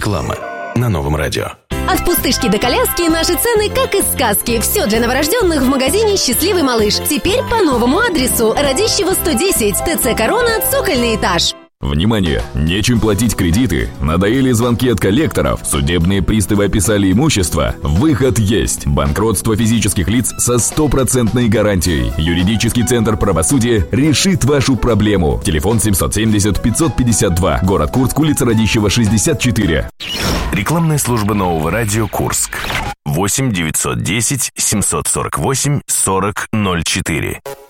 Реклама на Новом радио. От пустышки до коляски наши цены как из сказки. Все для новорожденных в магазине «Счастливый малыш». Теперь по новому адресу. Радищева 110, ТЦ «Корона», цокольный этаж. Внимание! Нечем платить кредиты, надоели звонки от коллекторов, судебные приставы описали имущество. Выход есть! Банкротство физических лиц со 100% гарантией. Юридический центр правосудия решит вашу проблему. Телефон 770-552, город Курск, улица Радищева, 64. Рекламная служба Нового радио Курск. 8 910 748 40 04.